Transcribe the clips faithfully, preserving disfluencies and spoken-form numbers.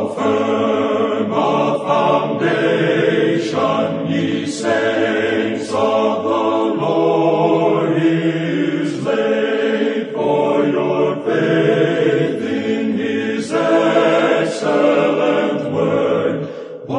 firm a foundation, ye saints of the Lord, is laid, for your faith in his excellent word.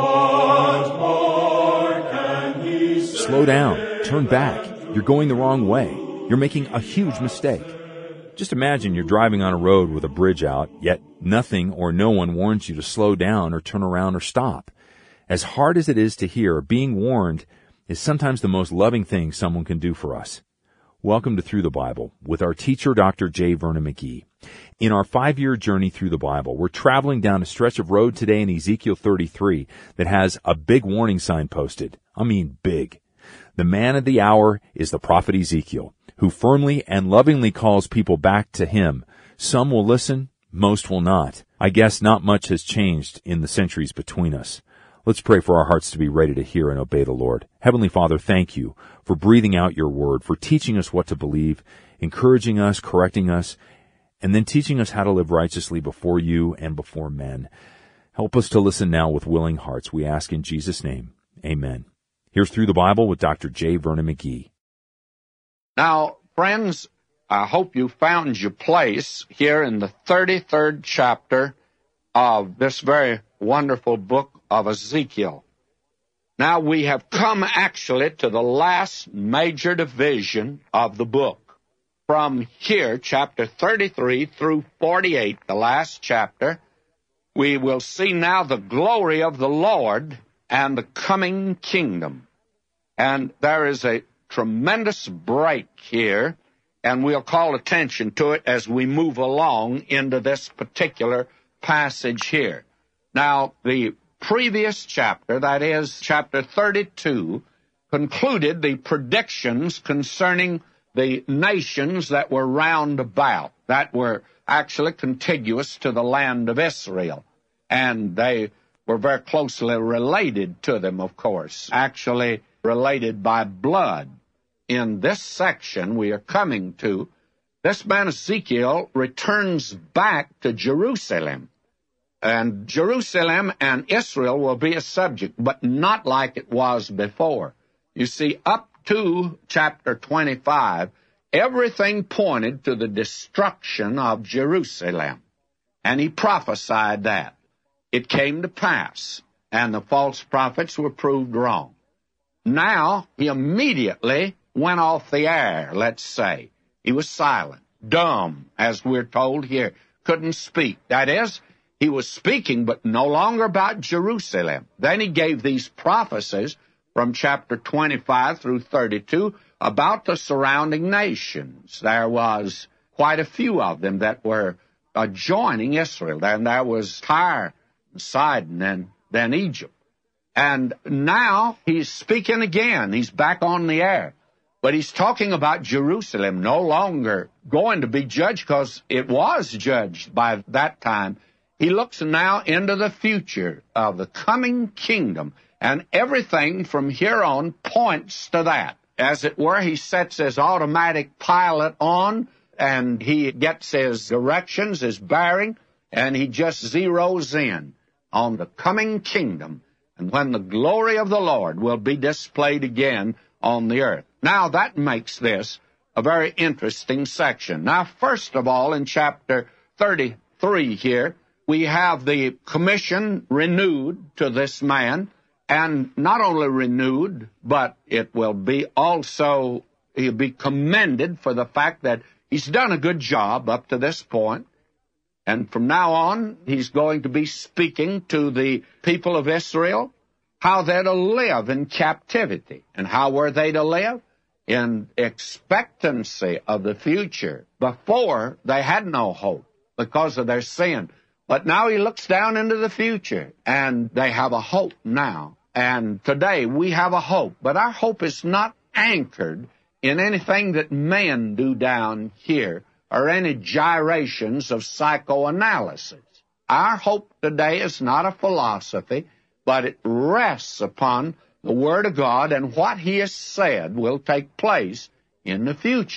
What more can he say? Slow down. Turn back. You're going the wrong way. You're making a huge mistake. Just imagine you're driving on a road with a bridge out, yet nothing or no one warns you to slow down or turn around or stop. As hard as it is to hear, being warned is sometimes the most loving thing someone can do for us. Welcome to Through the Bible with our teacher, Doctor J. Vernon McGee. In our five-year journey through the Bible, we're traveling down a stretch of road today in Ezekiel thirty-three that has a big warning sign posted. I mean big. The man of the hour is the prophet Ezekiel, who firmly and lovingly calls people back to him. Some will listen, most will not. I guess not much has changed in the centuries between us. Let's pray for our hearts to be ready to hear and obey the Lord. Heavenly Father, thank you for breathing out your word, for teaching us what to believe, encouraging us, correcting us, and then teaching us how to live righteously before you and before men. Help us to listen now with willing hearts. We ask in Jesus' name. Amen. Here's Through the Bible with Doctor J. Vernon McGee. Now, friends, I hope you found your place here in the thirty-third chapter of this very wonderful book of Ezekiel. Now, we have come actually to the last major division of the book. From here, chapter thirty-three through forty-eight, the last chapter, we will see now the glory of the Lord and the coming kingdom. And there is a tremendous break here, and we'll call attention to it as we move along into this particular passage here. Now, the previous chapter, that is chapter thirty-two, concluded the predictions concerning the nations that were round about, that were actually contiguous to the land of Israel. And they were very closely related to them, of course, actually related by blood. In this section we are coming to, this man Ezekiel returns back to Jerusalem. And Jerusalem and Israel will be a subject, but not like it was before. You see, up to chapter twenty-five, everything pointed to the destruction of Jerusalem. And he prophesied that. It came to pass, and the false prophets were proved wrong. Now, he immediately went off the air, let's say. He was silent, dumb, as we're told here, couldn't speak. That is, he was speaking, but no longer about Jerusalem. Then he gave these prophecies from chapter twenty-five through thirty-two about the surrounding nations. There was quite a few of them that were adjoining Israel. Then there was Tyre, Sidon, and then Egypt. And now he's speaking again. He's back on the air. But he's talking about Jerusalem no longer going to be judged, because it was judged by that time. He looks now into the future of the coming kingdom, and everything from here on points to that. As it were, he sets his automatic pilot on, and he gets his directions, his bearing, and he just zeroes in on the coming kingdom, and when the glory of the Lord will be displayed again on the earth. Now, that makes this a very interesting section. Now, first of all, in chapter thirty-three here, we have the commission renewed to this man, and not only renewed, but it will be also, he'll be commended for the fact that he's done a good job up to this point. And from now on, he's going to be speaking to the people of Israel, how they're to live in captivity. And how were they to live? In expectancy of the future. Before, they had no hope because of their sin. But now he looks down into the future, and they have a hope now. And today we have a hope, but our hope is not anchored in anything that men do down here, or any gyrations of psychoanalysis. Our hope today is not a philosophy, but it rests upon the Word of God, and what He has said will take place in the future.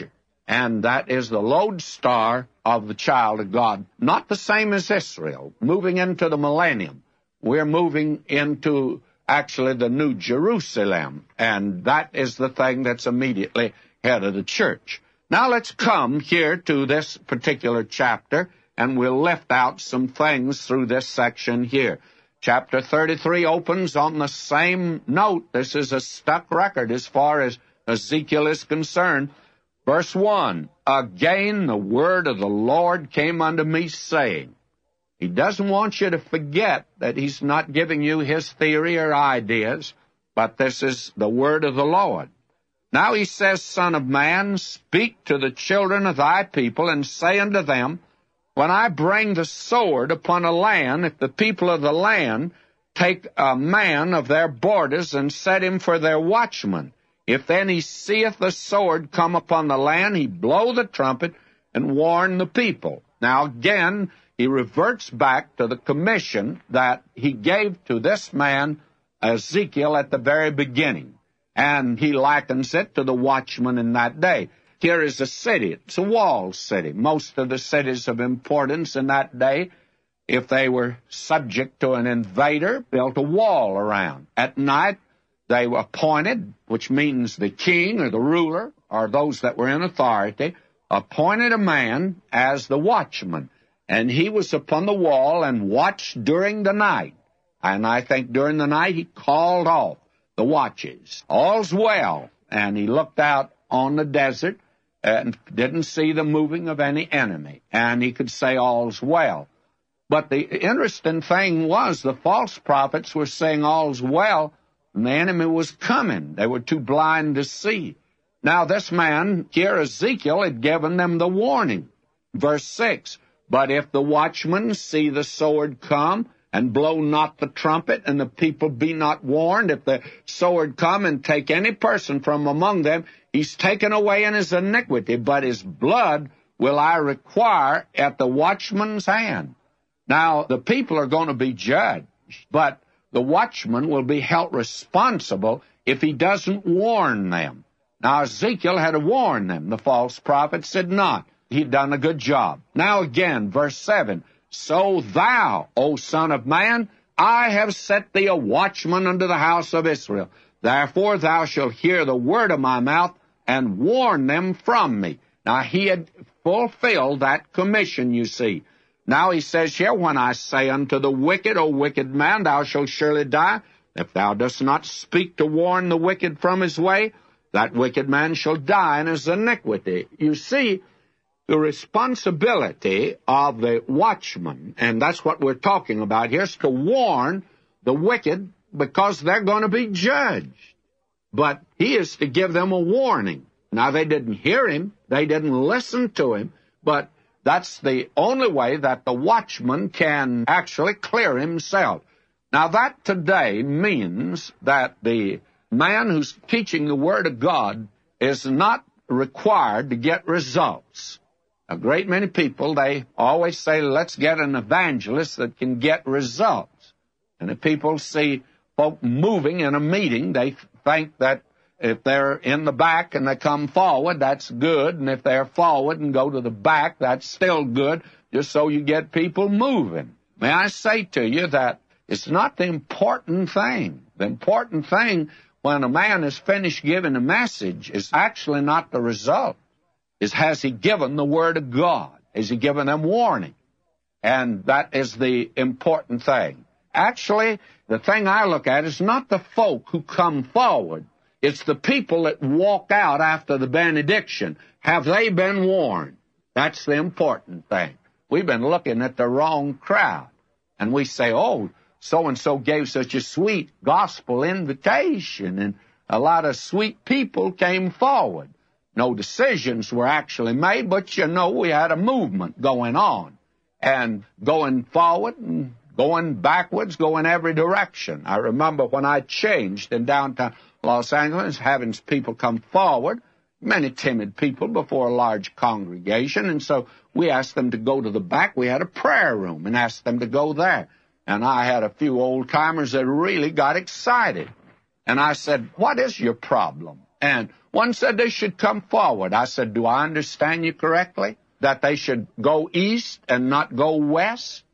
And that is the lodestar of the child of God. Not the same as Israel, moving into the millennium. We're moving into actually the New Jerusalem, and that is the thing that's immediately head of the church. Now let's come here to this particular chapter, and we'll lift out some things through this section here. Chapter thirty-three opens on the same note. This is a stuck record as far as Ezekiel is concerned. Verse one, again the word of the Lord came unto me, saying. He doesn't want you to forget that he's not giving you his theory or ideas, but this is the word of the Lord. Now he says, Son of man, speak to the children of thy people, and say unto them, when I bring the sword upon a land, if the people of the land take a man of their borders and set him for their watchman, if then he seeth the sword come upon the land, he blow the trumpet and warn the people. Now again, he reverts back to the commission that he gave to this man, Ezekiel, at the very beginning. And he likens it to the watchman in that day. Here is a city. It's a walled city. Most of the cities of importance in that day, if they were subject to an invader, built a wall around. At night, they were appointed, which means the king or the ruler, or those that were in authority, appointed a man as the watchman. And he was upon the wall and watched during the night. And I think during the night he called off the watches. All's well. And he looked out on the desert and didn't see the moving of any enemy. And he could say all's well. But the interesting thing was the false prophets were saying all's well, and the enemy was coming. They were too blind to see. Now this man, here Ezekiel, had given them the warning. Verse six, but if the watchmen see the sword come, and blow not the trumpet, and the people be not warned, if the sword come and take any person from among them, he's taken away in his iniquity, but his blood will I require at the watchman's hand. Now, the people are going to be judged, but the watchman will be held responsible if he doesn't warn them. Now, Ezekiel had to warn them. The false prophets did not. He'd done a good job. Now again, verse seven, so thou, O son of man, I have set thee a watchman unto the house of Israel. Therefore thou shalt hear the word of my mouth, and warn them from me. Now he had fulfilled that commission, you see. Now he says here, when I say unto the wicked, O wicked man, thou shalt surely die, if thou dost not speak to warn the wicked from his way, that wicked man shall die in his iniquity. You see, the responsibility of the watchman, and that's what we're talking about here, is to warn the wicked because they're going to be judged. But he is to give them a warning. Now, they didn't hear him. They didn't listen to him. But that's the only way that the watchman can actually clear himself. Now, that today means that the man who's teaching the Word of God is not required to get results. A great many people, they always say, let's get an evangelist that can get results. And if people see folk moving in a meeting, they think that if they're in the back and they come forward, that's good. And if they're forward and go to the back, that's still good, just so you get people moving. May I say to you that it's not the important thing. The important thing when a man is finished giving a message is actually not the result. Is has he given the Word of God? Has he given them warning? And that is the important thing. Actually, the thing I look at is not the folk who come forward. It's the people that walk out after the benediction. Have they been warned? That's the important thing. We've been looking at the wrong crowd. And we say, oh, so-and-so gave such a sweet gospel invitation, and a lot of sweet people came forward. No decisions were actually made, but, you know, we had a movement going on, and going forward and going backwards, going every direction. I remember when I changed in downtown Los Angeles, having people come forward, many timid people before a large congregation, and so we asked them to go to the back. We had a prayer room and asked them to go there. And I had a few old-timers that really got excited. And I said, what is your problem? And One said they should come forward. I said, do I understand you correctly? That they should go east and not go west?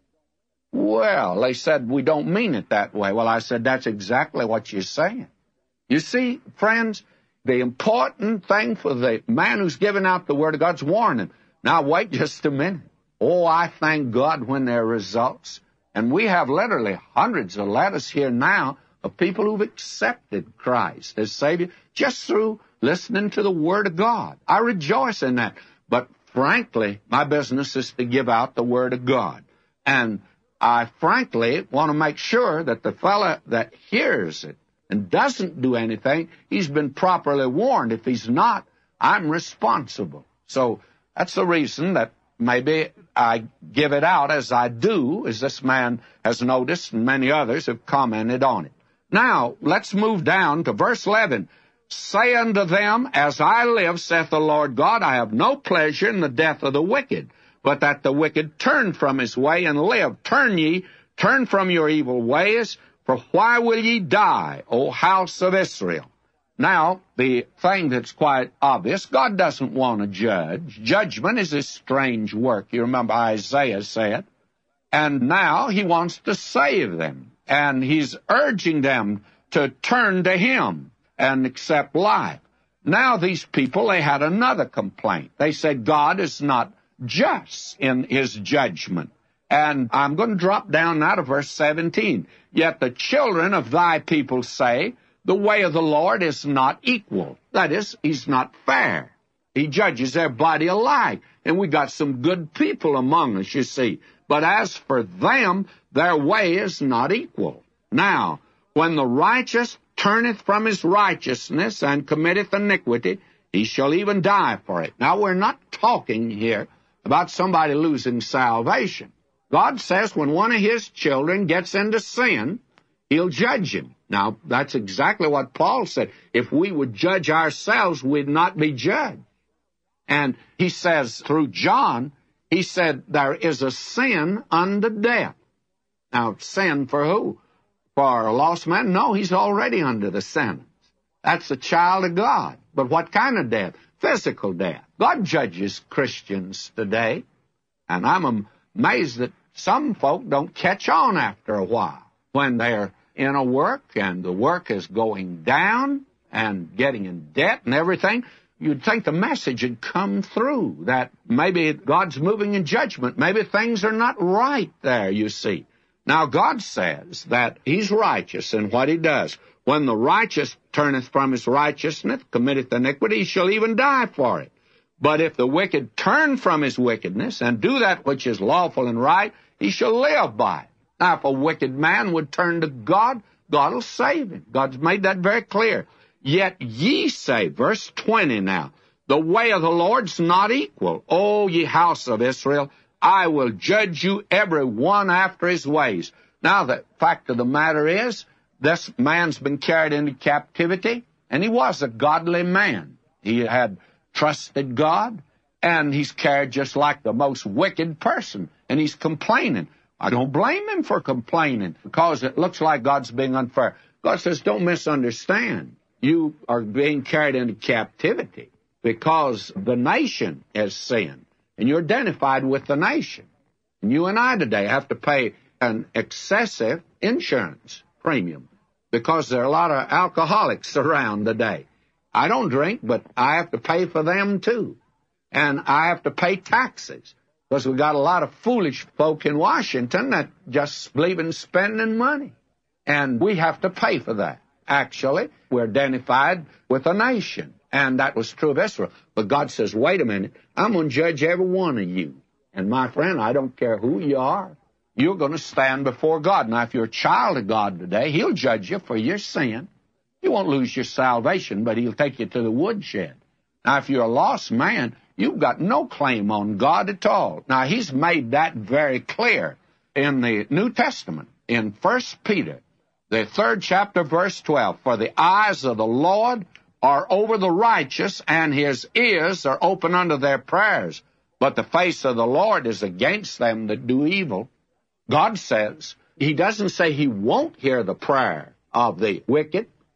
Well, they said, we don't mean it that way. Well, I said, that's exactly what you're saying. You see, friends, the important thing for the man who's giving out the Word of God's warning. Now, wait just a minute. Oh, I thank God when there are results. And we have literally hundreds of letters here now of people who've accepted Christ as Savior just through listening to the Word of God. I rejoice in that. But frankly, my business is to give out the Word of God. And I frankly want to make sure that the fellow that hears it and doesn't do anything, he's been properly warned. If he's not, I'm responsible. So that's the reason that maybe I give it out as I do, as this man has noticed, and many others have commented on it. Now, let's move down to verse eleven. Say unto them, as I live, saith the Lord God, I have no pleasure in the death of the wicked, but that the wicked turn from his way and live. Turn ye, turn from your evil ways, for why will ye die, O house of Israel? Now, the thing that's quite obvious, God doesn't want to judge. Judgment is a strange work. You remember Isaiah said. And now he wants to save them. And he's urging them to turn to him and accept life. Now these people, they had another complaint. They said God is not just in his judgment. And I'm going to drop down now to verse seventeen. Yet the children of thy people say, the way of the Lord is not equal. That is, he's not fair. He judges everybody alike. And we got some good people among us, you see. But as for them, their way is not equal. Now, when the righteous turneth from his righteousness and committeth iniquity, he shall even die for it. Now, we're not talking here about somebody losing salvation. God says when one of his children gets into sin, he'll judge him. Now, that's exactly what Paul said. If we would judge ourselves, we'd not be judged. And he says through John, he said there is a sin unto death. Now, sin for who? For a lost man? No, he's already under the sentence. That's a child of God. But what kind of death? Physical death. God judges Christians today. And I'm amazed that some folk don't catch on after a while when they're in a work and the work is going down and getting in debt and everything. You'd think the message had come through, that maybe God's moving in judgment. Maybe things are not right there, you see. Now, God says that he's righteous in what he does. When the righteous turneth from his righteousness, committeth iniquity, he shall even die for it. But if the wicked turn from his wickedness and do that which is lawful and right, he shall live by it. Now, if a wicked man would turn to God, God will save him. God's made that very clear. Yet ye say, verse twenty now, the way of the Lord's not equal. O ye house of Israel, I will judge you every one after his ways. Now, the fact of the matter is, this man's been carried into captivity, and he was a godly man. He had trusted God, and he's carried just like the most wicked person, and he's complaining. I don't blame him for complaining, because it looks like God's being unfair. God says, don't misunderstand. You are being carried into captivity because the nation has sinned, and you're identified with the nation. And you and I today have to pay an excessive insurance premium because there are a lot of alcoholics around today. I don't drink, but I have to pay for them too. And I have to pay taxes because we got a lot of foolish folk in Washington that just believe in spending money. And we have to pay for that. Actually, we're identified with a nation, and that was true of Israel. But God says, wait a minute, I'm going to judge every one of you. And my friend, I don't care who you are, you're going to stand before God. Now, if you're a child of God today, he'll judge you for your sin. You won't lose your salvation, but he'll take you to the woodshed. Now, if you're a lost man, you've got no claim on God at all. Now, he's made that very clear in the New Testament, in First Peter. The third chapter, verse twelve, for the eyes of the Lord are over the righteous, and his ears are open unto their prayers. But the face of the Lord is against them that do evil. God says, he doesn't say he won't hear the prayer of the wicked.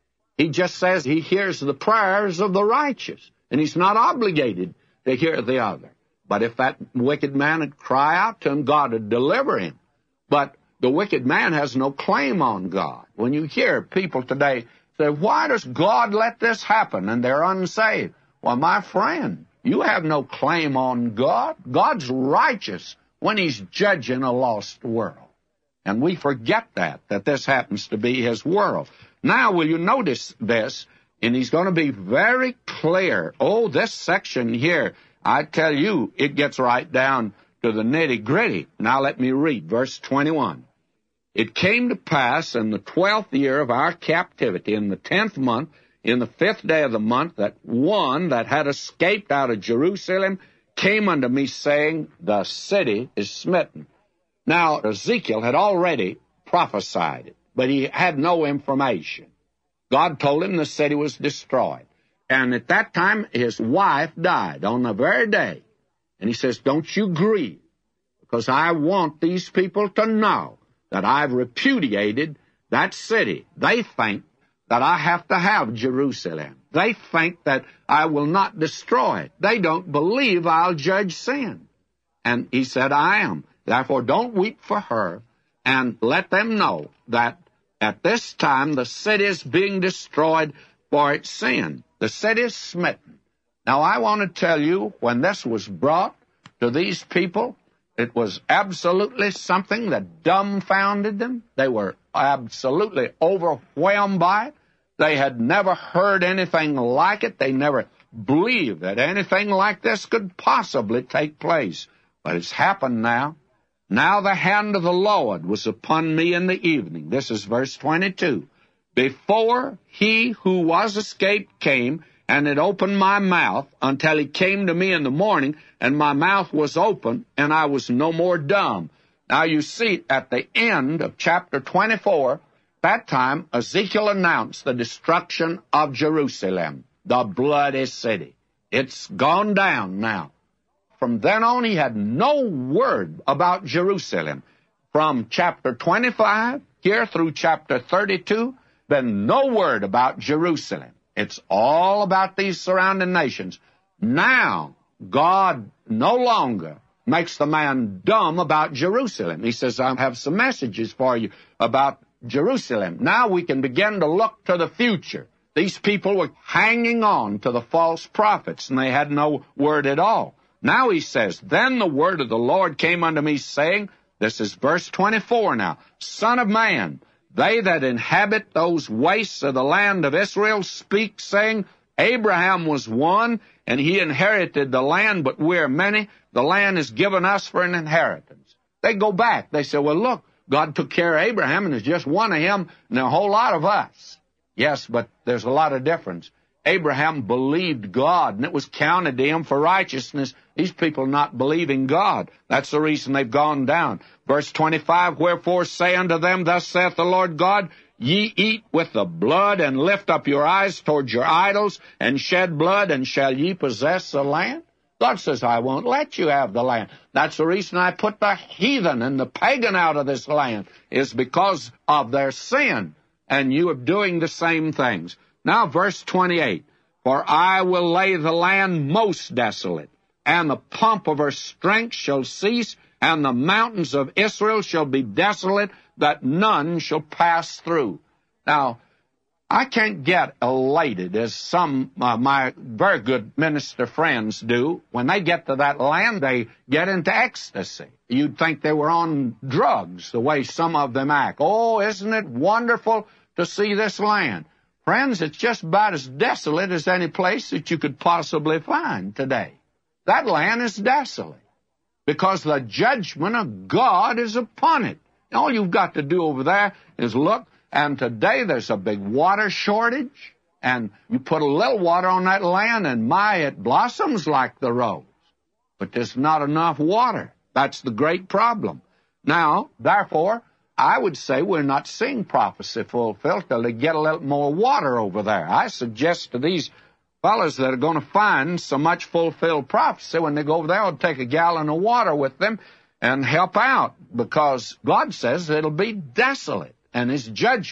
He just says he hears the prayers of the righteous, and he's not obligated to hear the other. But if that wicked man would cry out to him, God would deliver him. But the wicked man has no claim on God. When you hear people today say, why does God let this happen? And they're unsaved. Well, my friend, you have no claim on God. God's righteous when he's judging a lost world. And we forget that, that this happens to be his world. Now, will you notice this? And he's going to be very clear. Oh, this section here, I tell you, it gets right down to the nitty-gritty. Now let me read verse twenty-one. It came to pass in the twelfth year of our captivity, in the tenth month, in the fifth day of the month, that one that had escaped out of Jerusalem came unto me, saying, the city is smitten. Now, Ezekiel had already prophesied it, but he had no information. God told him the city was destroyed. And at that time, his wife died on the very day. And he says, don't you grieve, because I want these people to know that I've repudiated that city. They think that I have to have Jerusalem. They think that I will not destroy it. They don't believe I'll judge sin. And he said, I am. Therefore, don't weep for her, and let them know that at this time the city is being destroyed for its sin. The city is smitten. Now, I want to tell you, when this was brought to these people, it was absolutely something that dumbfounded them. They were absolutely overwhelmed by it. They had never heard anything like it. They never believed that anything like this could possibly take place. But it's happened now. Now the hand of the Lord was upon me in the evening. This is verse twenty-two. Before he who was escaped came, and it opened my mouth until he came to me in the morning, and my mouth was open, and I was no more dumb. Now you see, at the end of chapter twenty-four, that time Ezekiel announced the destruction of Jerusalem, the bloody city. It's gone down now. From then on, he had no word about Jerusalem. From chapter twenty-five here through chapter thirty-two, been no word about Jerusalem. It's all about these surrounding nations. Now, God no longer makes the man dumb about Jerusalem. He says, I have some messages for you about Jerusalem. Now we can begin to look to the future. These people were hanging on to the false prophets, and they had no word at all. Now he says, then the word of the Lord came unto me, saying, this is verse twenty-four now, Son of man, they that inhabit those wastes of the land of Israel speak, saying, Abraham was one, and he inherited the land, but we're many. The land is given us for an inheritance. They go back. They say, well, look, God took care of Abraham, and there's just one of him and a whole lot of us. Yes, but there's a lot of difference. Abraham believed God, and it was counted to him for righteousness. These people not believing God. That's the reason they've gone down. Verse twenty-five, wherefore say unto them, thus saith the Lord God, ye eat with the blood, and lift up your eyes towards your idols, and shed blood, and shall ye possess the land? God says, I won't let you have the land. That's the reason I put the heathen and the pagan out of this land, is because of their sin, and you are doing the same things. Now, verse twenty-eight, for I will lay the land most desolate, and the pomp of her strength shall cease, and the mountains of Israel shall be desolate, that none shall pass through. Now, I can't get elated as some of my very good minister friends do. When they get to that land, they get into ecstasy. You'd think they were on drugs, the way some of them act. Oh, isn't it wonderful to see this land? Friends, it's just about as desolate as any place that you could possibly find today. That land is desolate because the judgment of God is upon it. All you've got to do over there is look, and today there's a big water shortage, and you put a little water on that land, and my, it blossoms like the rose. But there's not enough water. That's the great problem. Now, therefore, I would say we're not seeing prophecy fulfilled till they get a little more water over there. I suggest to these fellas that are going to find so much fulfilled prophecy, when they go over there, they'll take a gallon of water with them and help out, because God says it'll be desolate, and his judgment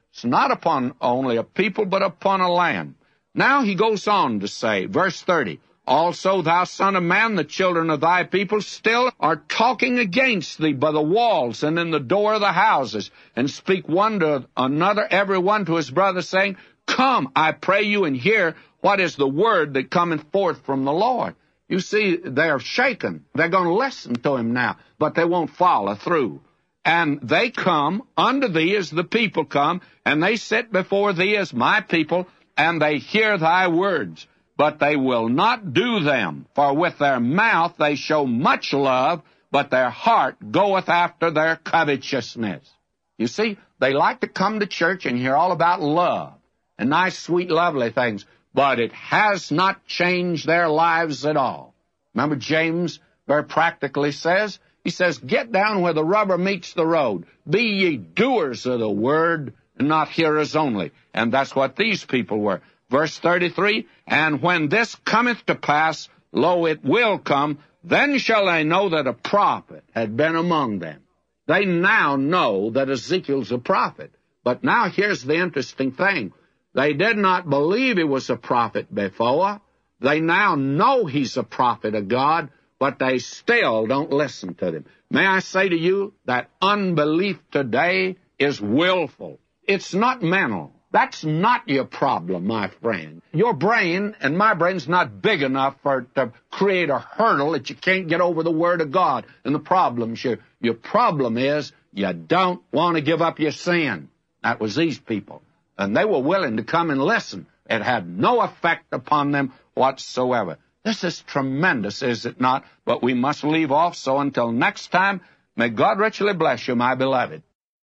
It's not upon only a people, but upon a land. Now he goes on to say, verse thirty, also, thou son of man, the children of thy people still are talking against thee by the walls and in the door of the houses, and speak one to another, every one to his brother, saying, Come, I pray you, and hear what is the word that cometh forth from the Lord. You see, they're shaken. They're going to listen to him now, but they won't follow through. And they come unto thee as the people come, and they sit before thee as my people, and they hear thy words. But they will not do them, for with their mouth they show much love, but their heart goeth after their covetousness. You see, they like to come to church and hear all about love and nice, sweet, lovely things, but it has not changed their lives at all. Remember, James very practically says, he says, get down where the rubber meets the road. Be ye doers of the word, and not hearers only. And that's what these people were. Verse thirty-three, and when this cometh to pass, lo, it will come, then shall they know that a prophet had been among them. They now know that Ezekiel's a prophet. But now here's the interesting thing. They did not believe he was a prophet before. They now know he's a prophet of God, but they still don't listen to him. May I say to you that unbelief today is willful. It's not mental. That's not your problem, my friend. Your brain and my brain's not big enough for to create a hurdle that you can't get over the Word of God and the problems. Your, your problem is you don't want to give up your sin. That was these people. And they were willing to come and listen. It had no effect upon them whatsoever. This is tremendous, is it not? But we must leave off. So until next time, may God richly bless you, my beloved.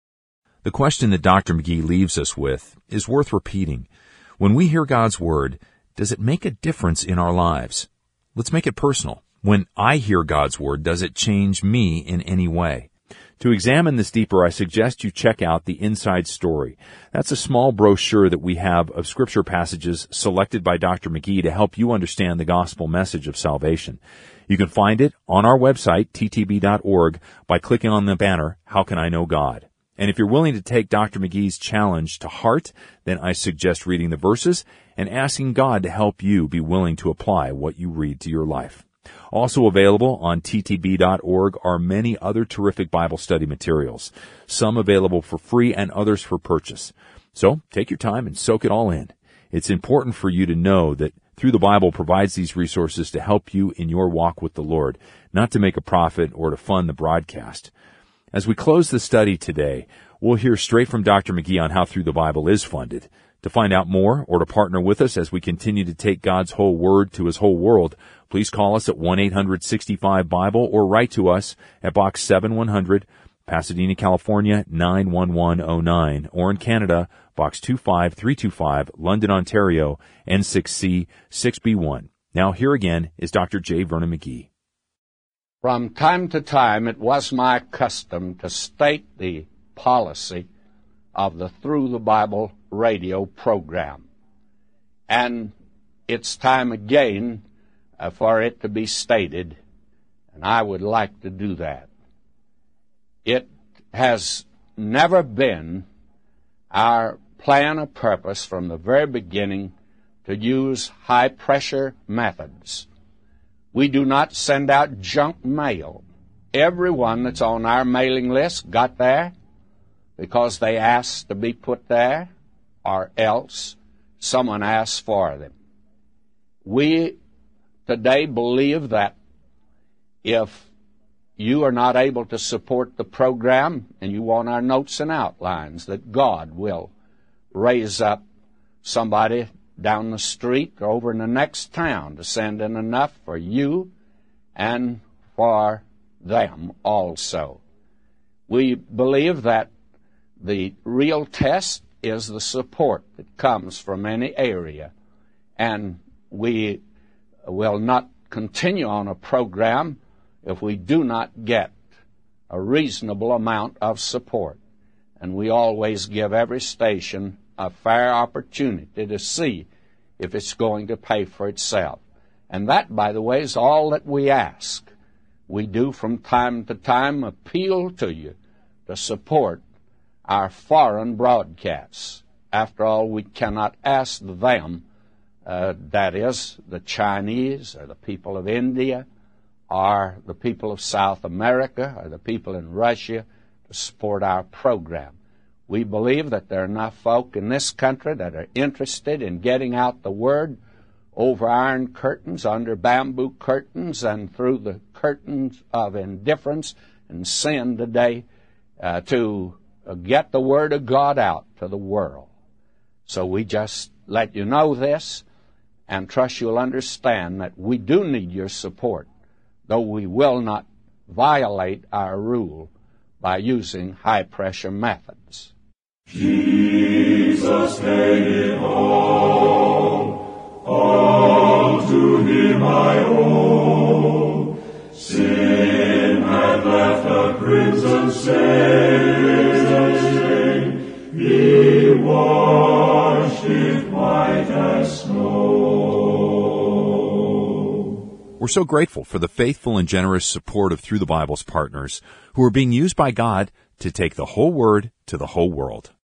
The question that Doctor McGee leaves us with is worth repeating. When we hear God's Word, does it make a difference in our lives? Let's make it personal. When I hear God's Word, does it change me in any way? To examine this deeper, I suggest you check out the Inside Story. That's a small brochure that we have of Scripture passages selected by Doctor McGee to help you understand the gospel message of salvation. You can find it on our website, t t b dot org, by clicking on the banner, How Can I Know God? And if you're willing to take Doctor McGee's challenge to heart, then I suggest reading the verses and asking God to help you be willing to apply what you read to your life. Also available on t t b dot org are many other terrific Bible study materials, some available for free and others for purchase. So take your time and soak it all in. It's important for you to know that Through the Bible provides these resources to help you in your walk with the Lord, not to make a profit or to fund the broadcast. As we close the study today, we'll hear straight from Doctor McGee on how Through the Bible is funded. To find out more or to partner with us as we continue to take God's whole Word to His whole world, please call us at one eight hundred sixty-five Bible or write to us at Box seven one hundred, Pasadena, California, nine one one oh nine, or in Canada, Box two five three two five, London, Ontario, N six C six B one. Now here again is Doctor J. Vernon McGee. From time to time, it was my custom to state the policy of the Through the Bible radio program. And it's time again uh, for it to be stated, and I would like to do that. It has never been our plan or purpose from the very beginning to use high-pressure methods. We do not send out junk mail. Everyone that's on our mailing list got there because they asked to be put there, or else someone asked for them. We today believe that if you are not able to support the program and you want our notes and outlines, that God will raise up somebody down the street or over in the next town to send in enough for you and for them also. We believe that the real test is the support that comes from any area, and we will not continue on a program if we do not get a reasonable amount of support. And we always give every station a fair opportunity to see if it's going to pay for itself. And that, by the way, is all that we ask. We do from time to time appeal to you to support our foreign broadcasts. After all, we cannot ask them, uh, that is, the Chinese or the people of India or the people of South America or the people in Russia to support our program. We believe that there are enough folk in this country that are interested in getting out the word over iron curtains, under bamboo curtains, and through the curtains of indifference and sin today uh, to uh, get the word of God out to the world. So we just let you know this and trust you'll understand that we do need your support, though we will not violate our rule by using high-pressure methods. Jesus made it all, all to Him I owe. Sin had left a crimson stain, He washed it white as snow. We're so grateful for the faithful and generous support of Through the Bible's partners who are being used by God to take the whole Word to the whole world.